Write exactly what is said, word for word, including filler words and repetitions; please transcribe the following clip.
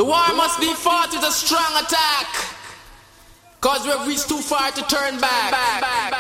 The war must be fought with a strong attack, cause we've reached too far to turn back. back, back.